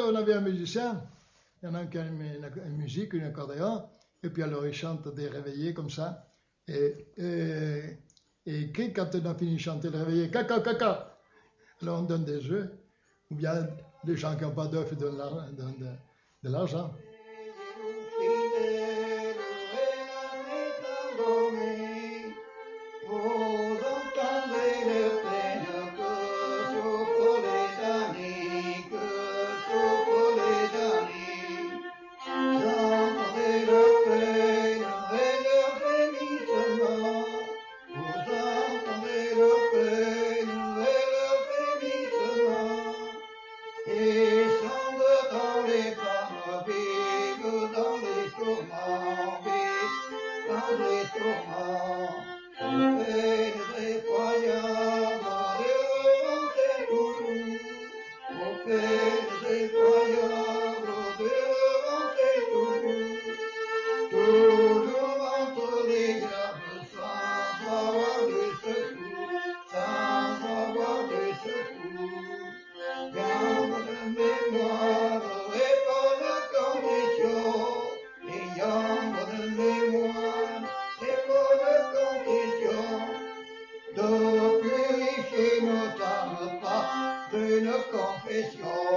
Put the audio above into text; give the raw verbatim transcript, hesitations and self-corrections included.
on avait un musicien, il y en a un qui a une, une, une musique, une accordéon, et puis alors il chante des réveillés comme ça. Et, et, et quand on a fini de chanter le réveillé, caca, caca, alors on donne des œufs, ou bien les gens qui n'ont pas d'œufs donnent de, de l'argent. Ne purifiez notamment pas d'une confession.